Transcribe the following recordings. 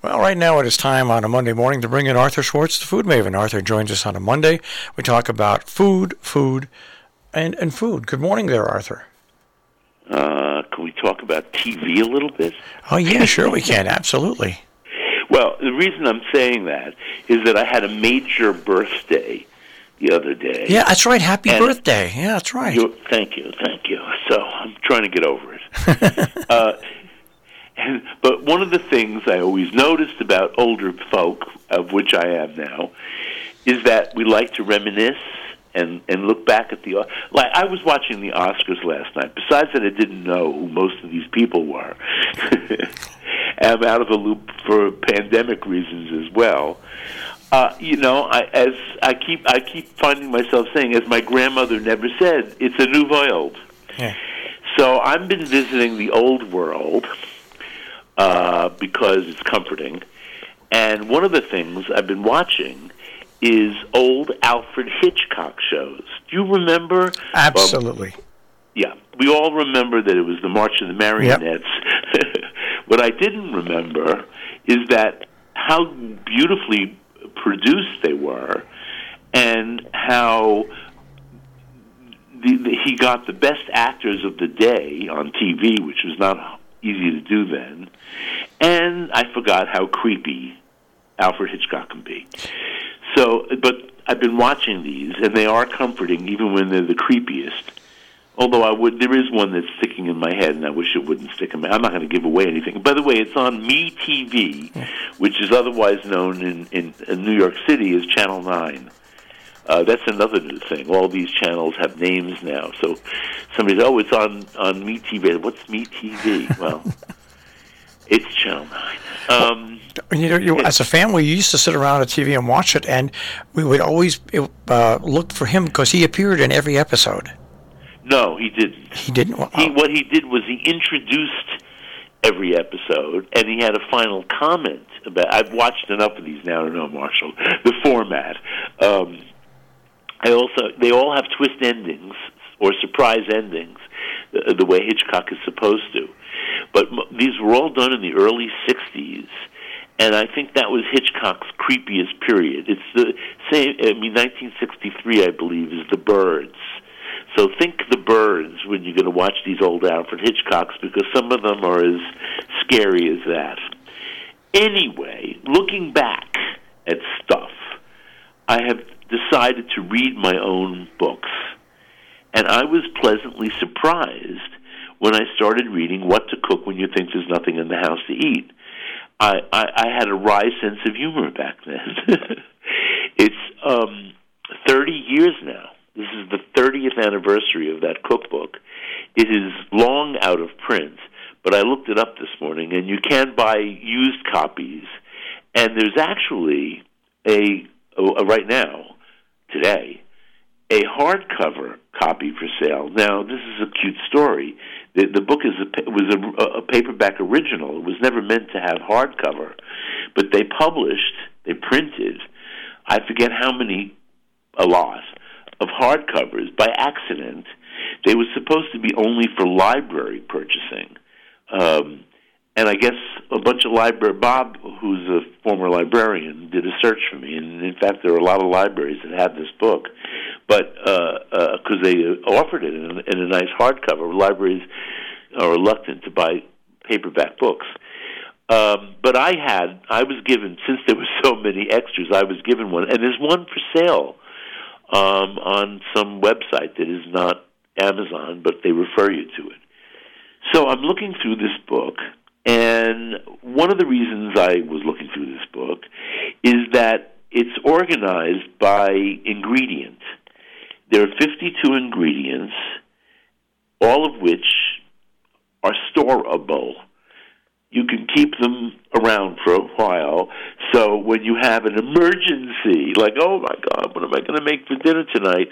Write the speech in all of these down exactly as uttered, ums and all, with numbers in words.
Well, right now it is time on a Monday morning to bring in Arthur Schwartz, the Food Maven. Arthur joins us on a Monday. We talk about food, food, and, and food. Good morning there, Arthur. Uh, can we talk about T V a little bit? Oh, yeah, sure we can. Absolutely. Well, the reason I'm saying that is that I had a major birthday the other day. Yeah, that's right. Happy birthday. Yeah, that's right. Thank you, thank you. So I'm trying to get over it. uh, and, but one of the things I always noticed about older folk, of which I am now, is that we like to reminisce and, and look back at the... Like, I was watching the Oscars last night. Besides that, I didn't know who most of these people were. I'm out of the loop for pandemic reasons as well. Uh, you know, I, as I keep, I keep finding myself saying, as my grandmother never said, it's a new world. Yeah. So I've been visiting the old world uh, because it's comforting. And one of the things I've been watching is old Alfred Hitchcock shows. Do you remember? Absolutely. Um, yeah. We all remember that it was the March of the Marionettes. Yep. What I didn't remember is that how beautifully produced they were and how the, the, he got the best actors of the day on T V, which was not easy to do then. And I forgot how creepy Alfred Hitchcock can be. So, but I've been watching these, and they are comforting, even when they're the creepiest. Although I would, there is one that's sticking in my head, and I wish it wouldn't stick in my. I'm not going to give away anything. By the way, it's on MeTV, which is otherwise known in, in, in New York City as Channel Nine. Uh, that's another new thing. All these channels have names now. So somebody says, "Oh, it's on on MeTV." What's MeTV? Well, it's Channel Nine. Um, you know, you, as a family, you used to sit around at T V and watch it, and we would always uh, look for him because he appeared in every episode. No, he didn't. He didn't? Well, he, what he did was he introduced every episode, and he had a final comment about... I've watched enough of these now to know, Marshall, the format. Um, I also... They all have twist endings, or surprise endings, the, the way Hitchcock is supposed to. But m- these were all done in the early sixties, and I think that was Hitchcock's creepiest period. It's the same... I mean, nineteen sixty-three, I believe, is The Birds. So think The Birds when you're going to watch these old Alfred Hitchcocks, because some of them are as scary as that. Anyway, looking back at stuff, I have decided to read my own books. And I was pleasantly surprised when I started reading What to Cook When You Think There's Nothing in the House to Eat. I, I, I had a wry sense of humor back then. It's um, thirty years now. This is the thirtieth anniversary of that cookbook. It is long out of print, but I looked it up this morning, and you can buy used copies. And there's actually a, a right now, today, a hardcover copy for sale. Now, this is a cute story. The, the book is a, was a, a paperback original. It was never meant to have hardcover, but they published, they printed, I forget how many, a lot, of hardcovers by accident. They were supposed to be only for library purchasing. Um, and I guess a bunch of library, Bob, who's a former librarian, did a search for me. And in fact, there are a lot of libraries that have this book. But because uh, uh, they offered it in a, in a nice hardcover, libraries are reluctant to buy paperback books. Um, but I had, I was given, since there were so many extras, I was given one. And there's one for sale Um, on some website that is not Amazon, but they refer you to it. So I'm looking through this book, and one of the reasons I was looking through this book is that it's organized by ingredient. There are fifty-two ingredients, all of which are storable. You can keep them around for a while, so when you have an emergency, like, oh my God, what am I going to make for dinner tonight,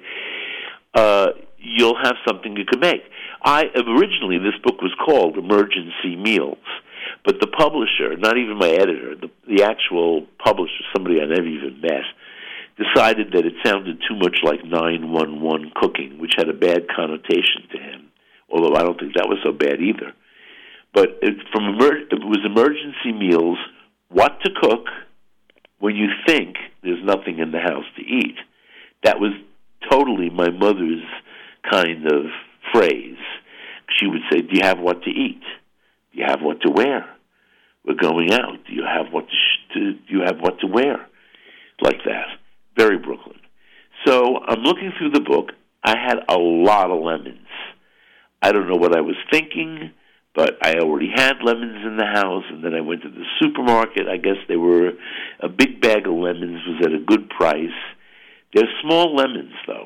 uh, you'll have something you can make. I originally, this book was called Emergency Meals, but the publisher, not even my editor, the, the actual publisher, somebody I never even met, decided that it sounded too much like nine one one cooking, which had a bad connotation to him, although I don't think that was so bad either. But it, from emer- it was emergency meals what to cook when you think there's nothing in the house to eat. That was totally my mother's kind of phrase. She would say, do you have what to eat? Do you have what to wear? We're going out. Do you have what to, sh- to do you have what to wear? Like that. Very Brooklyn. So I'm looking through the book. I had a lot of lemons. I don't know what I was thinking, but I already had lemons in the house, and then I went to the supermarket. I guess they were, a big bag of lemons was at a good price. They're small lemons, though,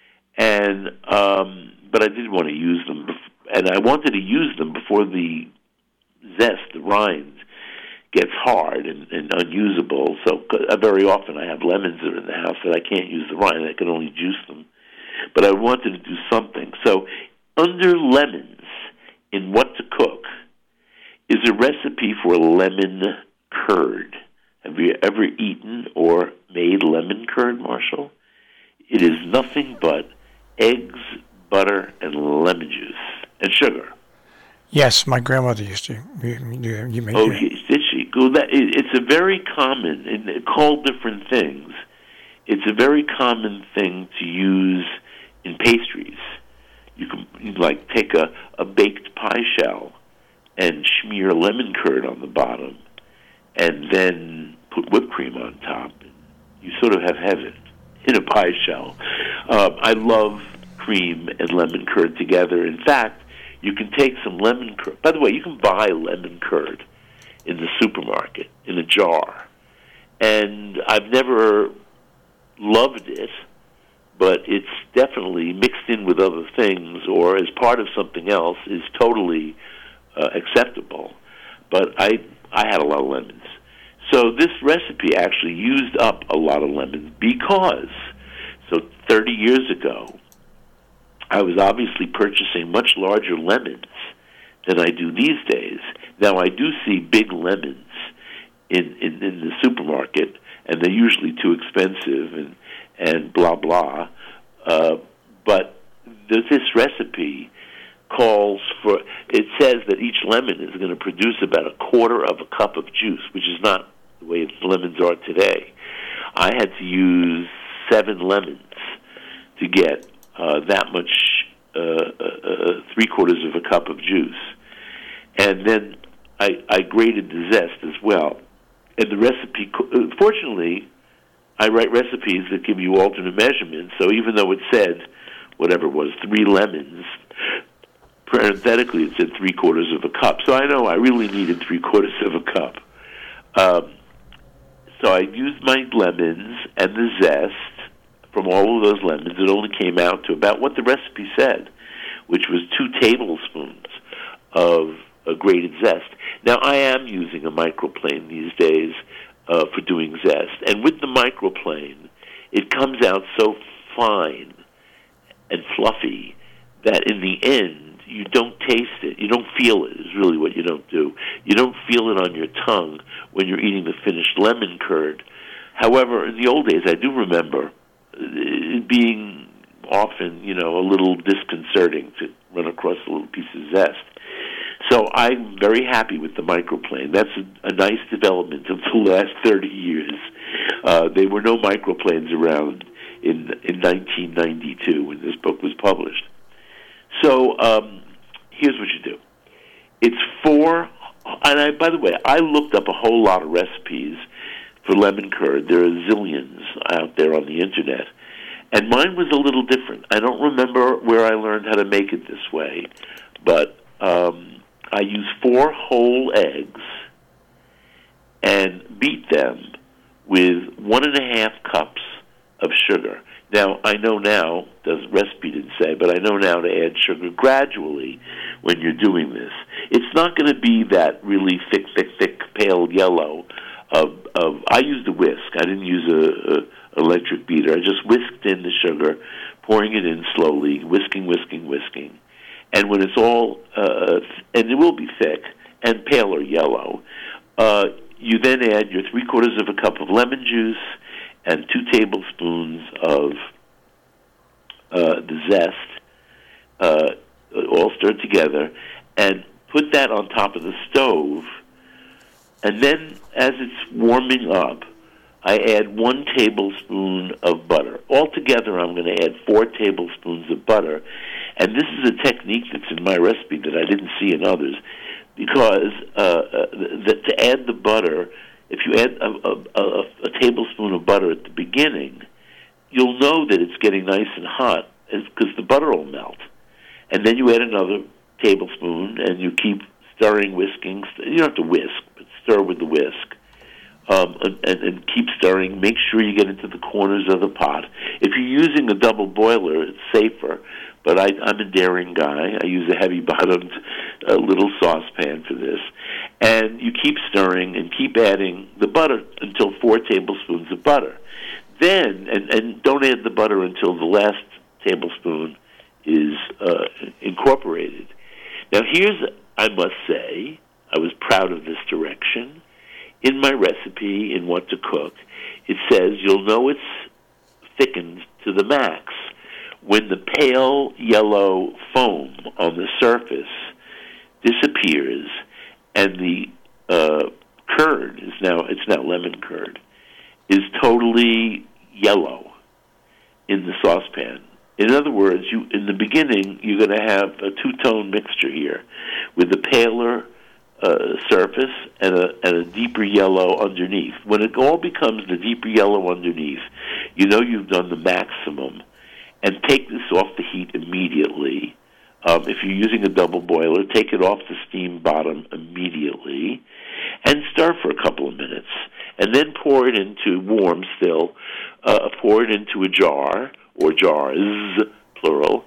and um, but I did want to use them, bef- and I wanted to use them before the zest, the rind, gets hard and, and unusable. So uh, very often I have lemons that are in the house that I can't use the rind. I can only juice them. But I wanted to do something. So under lemons, in what to cook, is a recipe for lemon curd. Have you ever eaten or made lemon curd, Marshall? It is nothing but eggs, butter, and lemon juice, and sugar. Yes, my grandmother used to. You, you, you made oh, it. Did she? Well, that, it, it's a very common, and called different things. It's a very common thing to use in pastries. You can you like take a, a baked pie shell and smear lemon curd on the bottom, and then put whipped cream on top. You sort of have heaven in a pie shell. Uh, I love cream and lemon curd together. In fact, you can take some lemon curd. By the way, you can buy lemon curd in the supermarket in a jar. And I've never loved it, but it's definitely mixed in with other things or as part of something else is totally uh, acceptable. But I I had a lot of lemons. So this recipe actually used up a lot of lemons because, so thirty years ago, I was obviously purchasing much larger lemons than I do these days. Now, I do see big lemons in, in, in the supermarket, and they're usually too expensive and, and blah, blah. Uh, but this recipe calls for, it says that each lemon is going to produce about a quarter of a cup of juice, which is not the way lemons are today. I had to use seven lemons to get uh, that much, uh, uh, three quarters of a cup of juice. And then I, I grated the zest as well. And the recipe, fortunately, I write recipes that give you alternate measurements, so even though it said, whatever it was, three lemons, parenthetically it said three quarters of a cup. So I know I really needed three quarters of a cup. Um, so I used my lemons and the zest from all of those lemons. It only came out to about what the recipe said, which was two tablespoons of a grated zest. Now, I am using a microplane these days uh, for doing zest. And with the microplane, it comes out so fine and fluffy that in the end, you don't taste it. You don't feel it, is really what you don't do. You don't feel it on your tongue when you're eating the finished lemon curd. However, in the old days, I do remember it being often, you know, a little disconcerting to run across a little piece of zest. So I'm very happy with the microplane. That's a, a nice development of the last thirty years. Uh, there were no microplanes around in in nineteen ninety-two when this book was published. So um, here's what you do. It's four, and I, by the way, I looked up a whole lot of recipes for lemon curd. There are zillions out there on the internet. And mine was a little different. I don't remember where I learned how to make it this way, but um, I used four whole eggs and beat them with one and a half cups of sugar. Now, I know now, the recipe didn't say, but I know now to add sugar gradually when you're doing this. It's not going to be that really thick, thick, thick, pale yellow of, of I used a whisk. I didn't use a, a electric beater. I just whisked in the sugar, pouring it in slowly, whisking, whisking, whisking. And when it's all, uh, and it will be thick and pale or yellow, uh, you then add your three quarters of a cup of lemon juice and two tablespoons of uh, the zest, uh, all stirred together, and put that on top of the stove and then as it's warming up, I add one tablespoon of butter. Altogether, I'm going to add four tablespoons of butter. And this is a technique that's in my recipe that I didn't see in others, because uh, uh, the, to add the butter, if you add a, a, a, a tablespoon of butter at the beginning, you'll know that it's getting nice and hot because the butter will melt. And then you add another tablespoon, and you keep stirring, whisking. You don't have to whisk, but stir with the whisk. Um, and, and, and keep stirring. Make sure you get into the corners of the pot. If you're using a double boiler, it's safer. But I, I'm a daring guy. I use a heavy-bottomed uh, little saucepan for this. And you keep stirring and keep adding the butter until four tablespoons of butter. Then, and, and don't add the butter until the last tablespoon is uh, incorporated. Now, here's, I must say, I was proud of this direction. In my recipe, in what to cook, it says you'll know it's thickened to the max when the pale yellow foam on the surface disappears and the uh, curd is now, it's now lemon curd, is totally yellow in the saucepan. In other words, you in the beginning, you're going to have a two-tone mixture here with the paler uh, surface and a, and a deeper yellow underneath. When it all becomes the deeper yellow underneath, you know you've done the maximum. And take this off the heat immediately. Um, if you're using a double boiler, take it off the steam bottom immediately and stir for a couple of minutes. And then pour it into, warm still, uh, pour it into a jar, or jars, plural,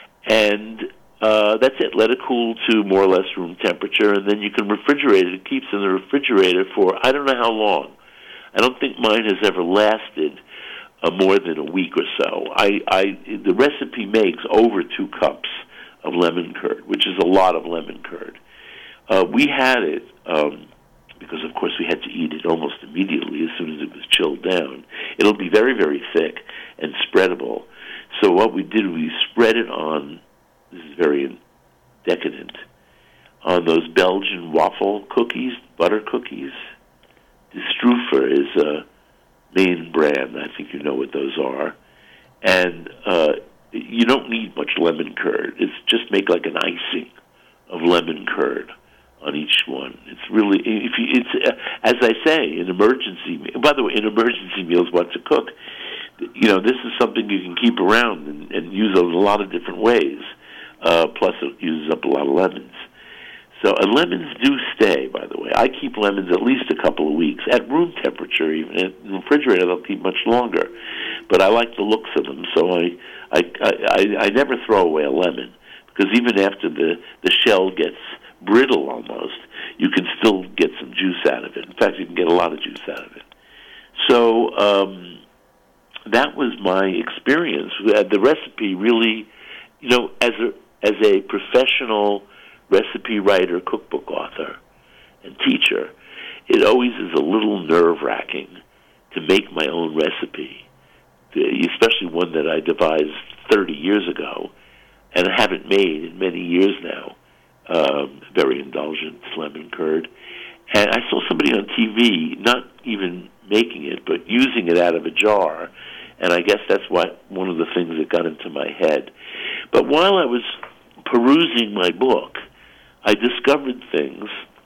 and uh, that's it. Let it cool to more or less room temperature, and then you can refrigerate it. It keeps in the refrigerator for I don't know how long. I don't think mine has ever lasted uh, more than a week or so. I, I the recipe makes over two cups of lemon curd, which is a lot of lemon curd. Uh, we had it um, because, of course, we had to eat it almost immediately as soon as it was chilled down. It'll be very, very thick and spreadable. So what we did, we spread it on, this is very decadent, on those Belgian waffle cookies, butter cookies. The Stroofer is a main brand. I think you know what those are. And uh, you don't need much lemon curd. It's just make like an icing of lemon curd on each one. It's really, if you, it's uh, as I say, in emergency. By the way, in emergency meals, what to cook. You know, this is something you can keep around and, and use in a lot of different ways. Uh, plus, it uses up a lot of lemons. So, and lemons do stay. By the way, I keep lemons at least a couple of weeks at room temperature. Even in the refrigerator, they'll keep much longer. But I like the looks of them, so I I I, I never throw away a lemon, because even after the the shell gets brittle almost, you can still get some juice out of it. In fact, you can get a lot of juice out of it. So um, that was my experience. The recipe really, you know, as a as a professional recipe writer, cookbook author, and teacher, it always is a little nerve-wracking to make my own recipe, especially one that I devised thirty years ago and haven't made in many years now. Um, very indulgent lemon curd. And I saw somebody on T V, not even making it, but using it out of a jar, and I guess that's what one of the things that got into my head. But while I was perusing my book, I discovered things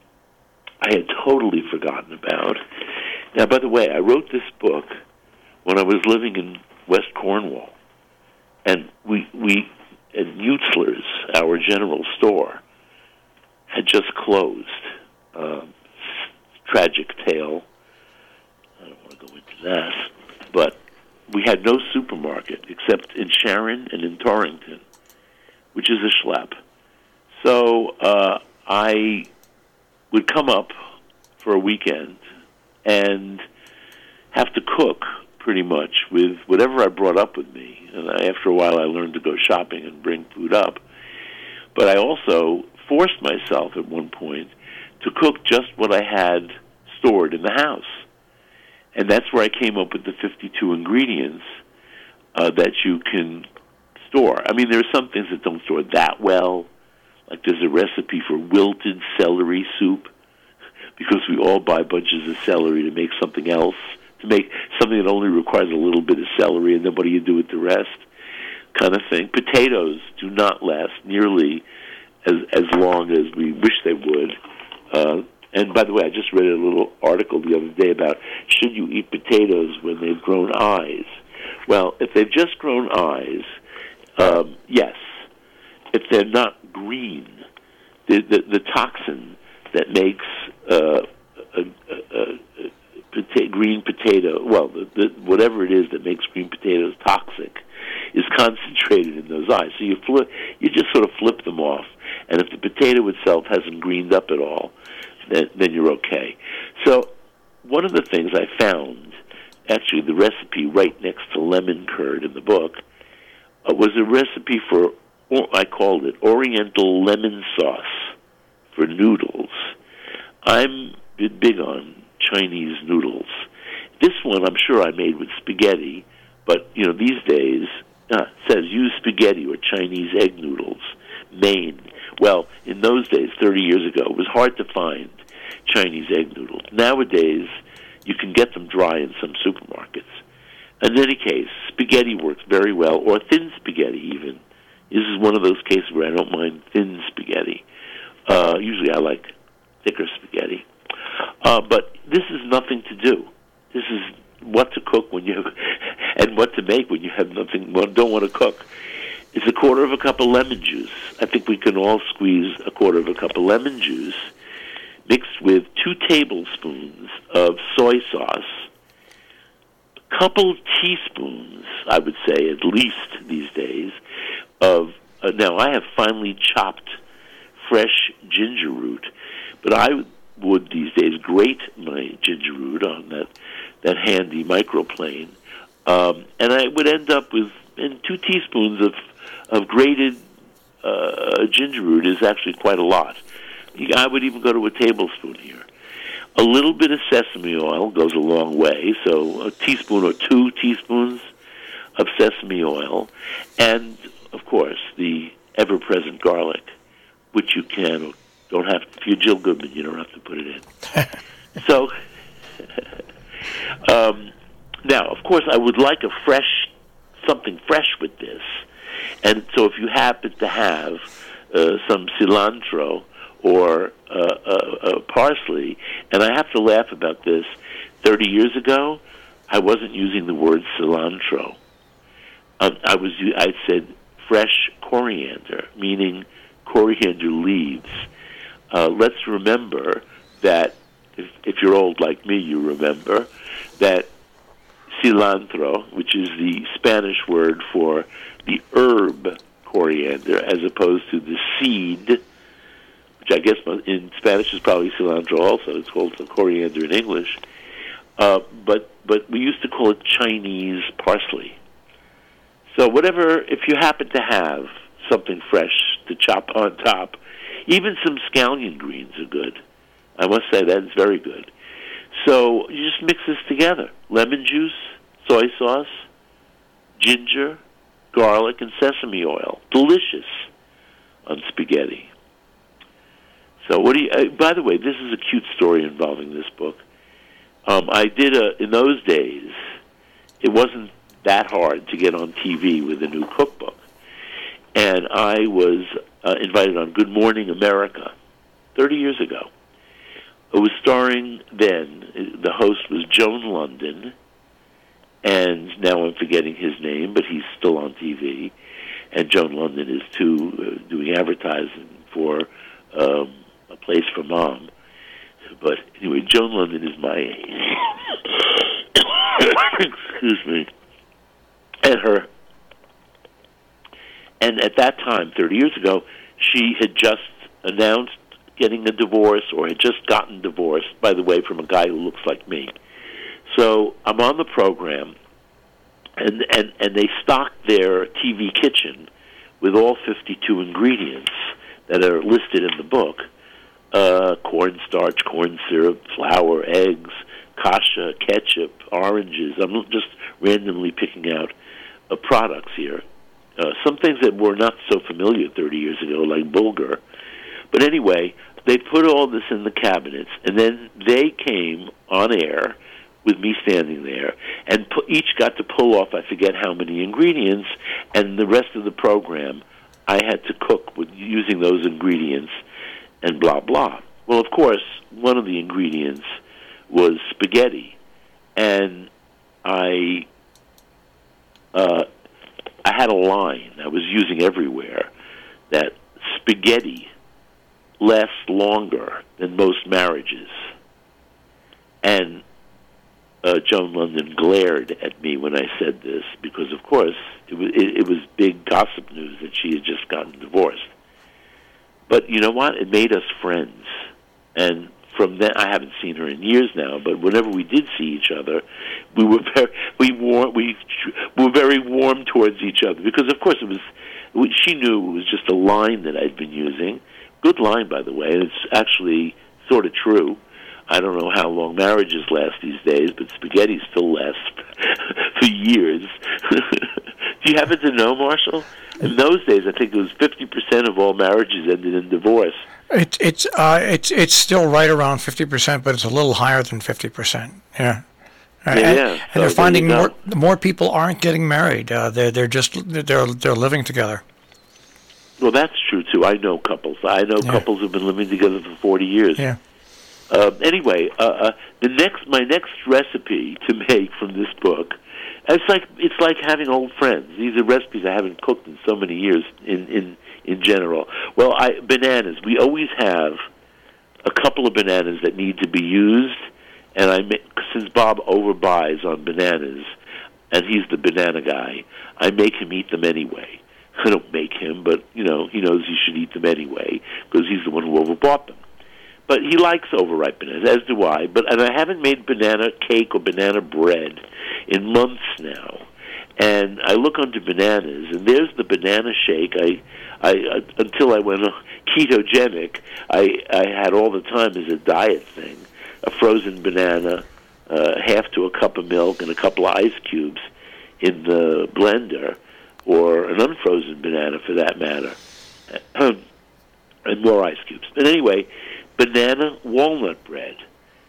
I had totally forgotten about. Now, by the way, I wrote this book when I was living in West Cornwall, and we, we at Mutzler's, our general store, had just closed. Um, tragic tale. I don't want to go into that. But we had no supermarket except in Sharon and in Torrington, which is a schlep. So uh, I would come up for a weekend and have to cook pretty much with whatever I brought up with me. And I, after a while, I learned to go shopping and bring food up. But I also forced myself at one point to cook just what I had stored in the house. And that's where I came up with the fifty-two ingredients uh, that you can store. I mean, there are some things that don't store that well. Like there's a recipe for wilted celery soup. because we all buy bunches of celery to make something else, to make something that only requires a little bit of celery, and then what do you do with the rest, kind of thing. Potatoes do not last nearly as as long as we wish they would. Uh, and by the way, I just read a little article the other day about should you eat potatoes when they've grown eyes. Well, if they've just grown eyes, um, yes. If they're not green, the, the, the toxin that makes uh, a, a, a, a pota- green potato, well, the, the, whatever it is that makes green potatoes toxic, is concentrated in those eyes. So you flip, you just sort of flip them off, and if the potato itself hasn't greened up at all, then, then you're okay. So one of the things I found, actually the recipe right next to lemon curd in the book, uh, was a recipe for, or I called it Oriental lemon sauce for noodles. I'm big on Chinese noodles. This one I'm sure I made with spaghetti, but you know these days uh, it says use spaghetti or Chinese egg noodles, Maine. Well, in those days, thirty years ago, it was hard to find Chinese egg noodles. Nowadays, you can get them dry in some supermarkets. In any case, spaghetti works very well, or thin spaghetti even. This is one of those cases where I don't mind thin spaghetti. Uh, usually I like thicker spaghetti. Uh, but this is nothing to do. This is what to cook when you and what to make when you have nothing, well, don't want to cook. It's a quarter of a cup of lemon juice. I think we can all squeeze a quarter of a cup of lemon juice mixed with two tablespoons of soy sauce, a couple teaspoons, I would say at least these days, of, uh, now I have finely chopped fresh ginger root, but I would these days grate my ginger root on that, that handy microplane, um, and I would end up with and two teaspoons of, of grated uh, ginger root is actually quite a lot. I would even go to a tablespoon here. A little bit of sesame oil goes a long way, so a teaspoon or two teaspoons of sesame oil, and, of course, the ever-present garlic, which you can or don't have to. If you're Jill Goodman, you don't have to put it in. So, um, now, of course, I would like a fresh, something fresh with this, and so if you happen to have uh, some cilantro or uh, uh, uh, parsley, and I have to laugh about this. Thirty years ago, I wasn't using the word cilantro. Um, I was I said fresh coriander, meaning coriander leaves. Uh, let's remember that if, if you're old like me, you remember that cilantro, which is the Spanish word for the herb coriander, as opposed to the seed, which I guess in Spanish is probably cilantro also. It's called coriander in English. Uh, but but we used to call it Chinese parsley. So whatever, if you happen to have something fresh to chop on top, even some scallion greens are good. I must say that is very good. So you just mix this together. Lemon juice, soy sauce, ginger, garlic, and sesame oil. Delicious on spaghetti. So what do you, uh, by the way, this is a cute story involving this book. Um, I did a, in those days, it wasn't that hard to get on T V with a new cookbook. And I was uh, invited on Good Morning America thirty years ago. It was starring then, the host was Joan London, and now I'm forgetting his name, but he's still on T V. And Joan London is too, uh, doing advertising for um, A Place for Mom. But anyway, Joan London is my age. Excuse me. And her, and at that time, thirty years ago, she had just announced getting a divorce, or had just gotten divorced, by the way, from a guy who looks like me. So I'm on the program, and and, and they stocked their T V kitchen with all fifty-two ingredients that are listed in the book. Uh, cornstarch, corn syrup, flour, eggs, kasha, ketchup, oranges. I'm just randomly picking out uh, products here. Uh, some things that were not so familiar thirty years ago, like bulgur. But anyway, they put all this in the cabinets, and then they came on air with me standing there, and pu- each got to pull off, I forget how many ingredients, and the rest of the program I had to cook with using those ingredients, and blah, blah. Well, of course, one of the ingredients was spaghetti, and I uh, I had a line I was using everywhere that spaghetti lasts longer than most marriages. And uh, Joan London glared at me when I said this because, of course, it was, it, it was big gossip news that she had just gotten divorced. But you know what? It made us friends. And from then, I haven't seen her in years now, but whenever we did see each other, we were very, we, war, we were very warm towards each other because, of course, it was. She knew it was just a line that I'd been using. Good line, by the way, and it's actually sort of true. I don't know how long marriages last these days, but spaghetti still lasts for years. Do you happen to know, Marshall? In those days, I think it was fifty percent of all marriages ended in divorce. It, it's uh, it's it's still right around fifty percent, but it's a little higher than fifty percent. Yeah. Yeah, and, yeah. and So they're finding there you more go. more people aren't getting married. Uh, they're they're just they're they're living together. Well, that's true too. I know couples. I know Yeah. couples who've been living together for forty years. Yeah. Uh, anyway, uh, uh, the next my next recipe to make from this book, it's like it's like having old friends. These are recipes I haven't cooked in so many years. In in in general, well, I bananas. We always have a couple of bananas that need to be used, and I make, since Bob overbuys on bananas, and he's the banana guy, I make him eat them anyway. I don't make him, but you know he knows he should eat them anyway because he's the one who overbought them. But he likes overripe bananas, as do I. But and I haven't made banana cake or banana bread in months now. And I look under bananas, and there's the banana shake. I, I uh, until I went ketogenic, I I had all the time as a diet thing, a frozen banana, uh, half to a cup of milk, and a couple of ice cubes in the blender, or an unfrozen banana for that matter, and more ice cubes. But anyway, banana walnut bread.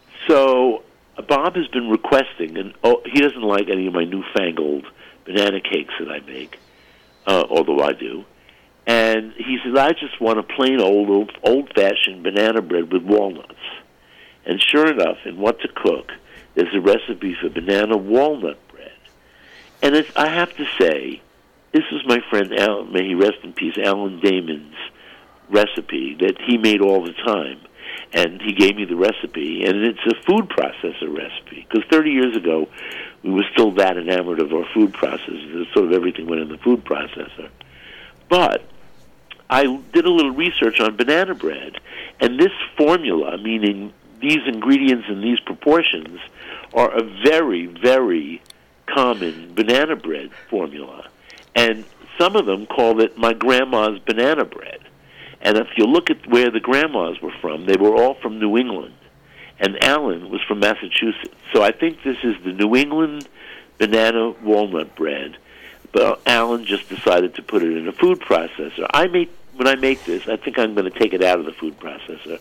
So Bob has been requesting, and oh, he doesn't like any of my newfangled banana cakes that I make, uh, although I do. And he says, I just want a plain old, old old-fashioned banana bread with walnuts. And sure enough, in What to Cook, there's a recipe for banana walnut bread. And it's, I have to say, this was my friend, Alan, may he rest in peace, Alan Damon's recipe that he made all the time. And he gave me the recipe, and it's a food processor recipe. Because thirty years ago, we were still that enamored of our food processors. Sort of everything went in the food processor. But I did a little research on banana bread, and this formula, meaning these ingredients in these proportions, are a very, very common banana bread formula. And some of them call it my grandma's banana bread. And if you look at where the grandmas were from, they were all from New England. And Alan was from Massachusetts. So I think this is the New England banana walnut bread. But Alan just decided to put it in a food processor. I make, when I make this, I think I'm going to take it out of the food processor.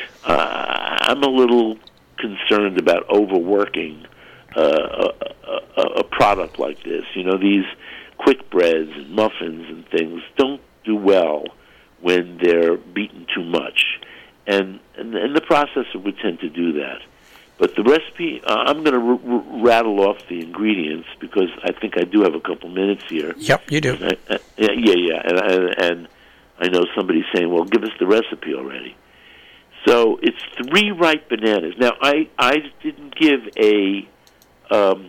Uh, I'm a little concerned about overworking uh, a, a, a product like this. You know, these quick breads and muffins and things don't do well when they're beaten too much. And, and and the processor would tend to do that. But the recipe, uh, I'm going to r- r- rattle off the ingredients because I think I do have a couple minutes here. Yep, you do. I, I, yeah, yeah, yeah. And, and, and I know somebody's saying, well, give us the recipe already. So it's three ripe bananas. Now, I, I didn't give a... Um,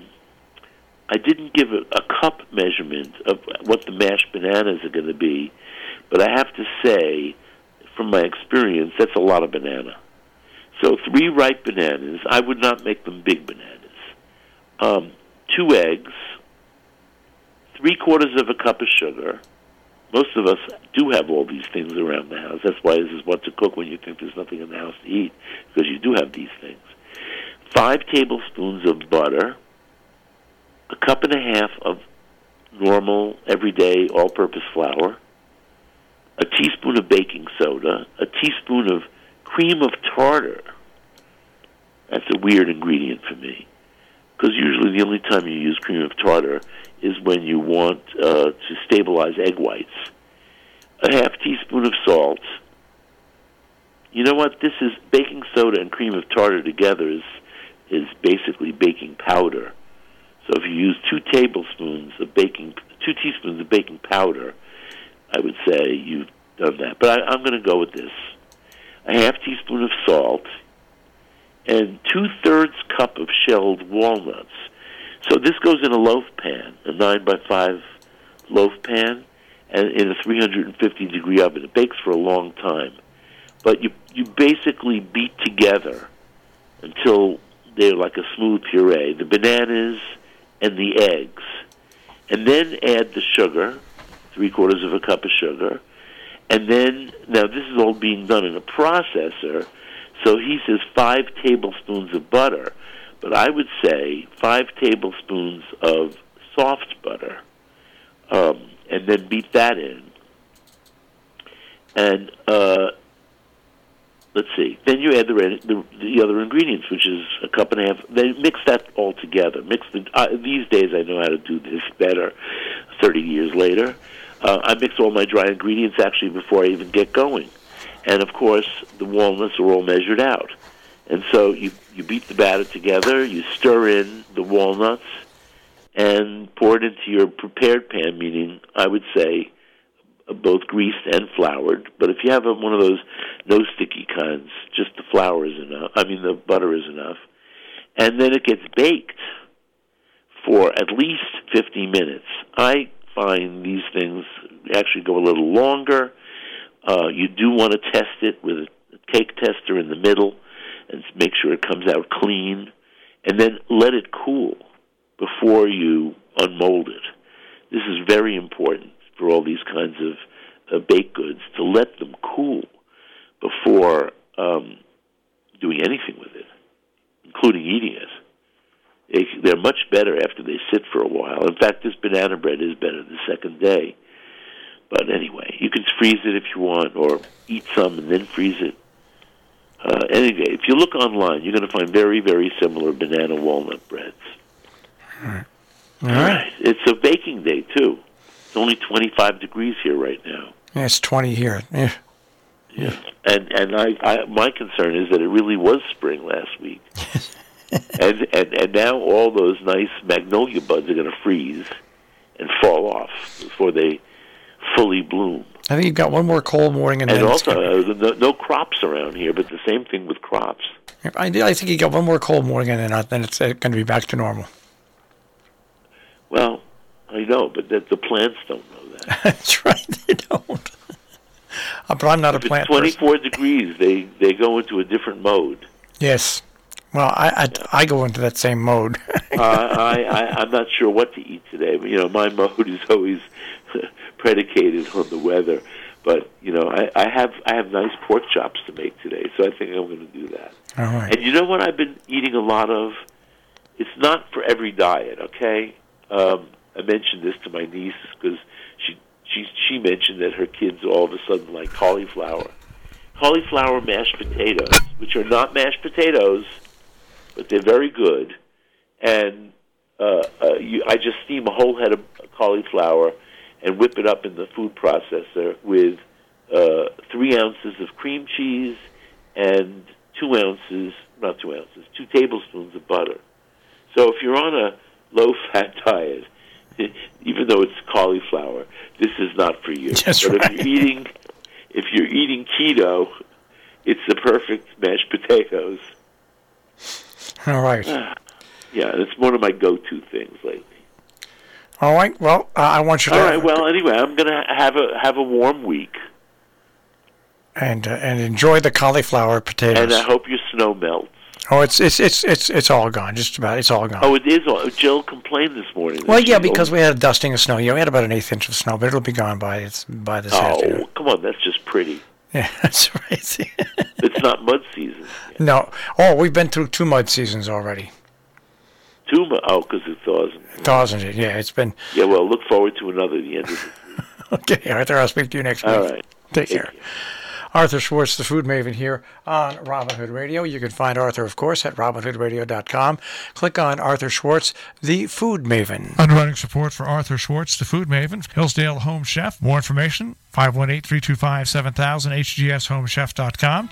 I didn't give a, a cup measurement of what the mashed bananas are going to be, but I have to say, from my experience, that's a lot of banana. So three ripe bananas. I would not make them big bananas. Um, two eggs, three quarters of a cup of sugar. Most of us do have all these things around the house. That's why this is What to Cook when you think there's nothing in the house to eat, because you do have these things. Five tablespoons of butter, a cup and a half of normal, everyday, all-purpose flour, a teaspoon of baking soda, a teaspoon of cream of tartar. That's a weird ingredient for me, because usually the only time you use cream of tartar is when you want uh, to stabilize egg whites. A half teaspoon of salt. You know what? This is baking soda and cream of tartar together is is basically baking powder. So if you use two tablespoons of baking, two teaspoons of baking powder, I would say you've done that. But I, I'm going to go with this: a half teaspoon of salt and two-thirds cup of shelled walnuts. So this goes in a loaf pan, a nine by five loaf pan, and in a three hundred fifty degree oven. It bakes for a long time. But you you basically beat together until they're like a smooth puree, the bananas and the eggs. And then add the sugar, three-quarters of a cup of sugar. And then, now this is all being done in a processor, so he says five tablespoons of butter. But I would say five tablespoons of soft butter, um, and then beat that in. And uh, let's see. Then you add the, the the other ingredients, which is a cup and a half. They mix that all together. Mix the. Uh, these days, I know how to do this better. Thirty years later, uh, I mix all my dry ingredients actually before I even get going, and of course, the walnuts are all measured out. And so you you beat the batter together. You stir in the walnuts, and pour it into your prepared pan. Meaning, I would say, both greased and floured. But if you have one of those no sticky kinds, just the flour is enough. I mean, the butter is enough. And then it gets baked for at least fifty minutes. I find these things actually go a little longer. Uh, you do want to test it with a cake tester in the middle and make sure it comes out clean. And then let it cool before you unmold it. This is very important for all these kinds of uh, baked goods, to let them cool before um, doing anything with it, including eating it. They, they're much better after they sit for a while. In fact, this banana bread is better the second day. But anyway, you can freeze it if you want, or eat some and then freeze it. Uh, anyway, if you look online, you're going to find very, very similar banana walnut breads. All right. All right. It's a baking day, too. It's only twenty-five degrees here right now. Yeah, it's twenty here. Yeah. Yeah. And and I, I my concern is that it really was spring last week. and, and and now all those nice magnolia buds are going to freeze and fall off before they fully bloom. I think you've got one more cold morning. And, and then also, gonna... uh, no, no crops around here, but the same thing with crops. I, I think you got one more cold morning, and then, then it's going to be back to normal. Well, I know, but that the plants don't know that. That's right, they don't. uh, but I'm not if a plant it's twenty-four person. degrees, they, they go into a different mode. Yes. Well, I, I, yeah. I go into that same mode. uh, I, I, I'm not sure what to eat today. But, you know, my mode is always predicated on the weather. But, you know, I, I have I have nice pork chops to make today, so I think I'm going to do that. All right. And you know what I've been eating a lot of? It's not for every diet, okay? Um, I mentioned this to my niece because she, she, she mentioned that her kids all of a sudden like cauliflower. Cauliflower mashed potatoes, which are not mashed potatoes, but they're very good. And uh, uh, you, I just steam a whole head of cauliflower and whip it up in the food processor with uh, three ounces of cream cheese and two ounces, not two ounces, two tablespoons of butter. So if you're on a low-fat diet, even though it's cauliflower, this is not for you. That's but right. if you're eating, if you're eating keto, it's the perfect mashed potatoes. All right. Yeah, it's one of my go-to things lately. All right. Well, uh, I want you to. All right. Well, anyway, I'm going to have a have a warm week, and uh, and enjoy the cauliflower potatoes. and I hope your snow melts. Oh, it's it's it's it's it's all gone. Just about. It's all gone. Oh, it is all. Jill complained this morning. Well, yeah, because we had a dusting of snow. Yeah, we had about an eighth inch of snow, but it'll be gone by it's by this oh, afternoon. Oh, come on, that's just pretty. Yeah, that's right. It's not mud season yet. No. Oh, we've been through two mud seasons already. Two mud? Oh, because it thaws. Thaws it. Yeah, it's been. Yeah, well, look forward to another at the end of this week. Okay, Arthur, I'll speak to you next week. All right. Take, Take care. care. Arthur Schwartz, the Food Maven, here on Robin Hood Radio. You can find Arthur, of course, at robin hood radio dot com. Click on Arthur Schwartz, the Food Maven. Underwriting support for Arthur Schwartz, the Food Maven, Hillsdale Home Chef. More information, five one eight, three two five, seven thousand, h g s home chef dot com.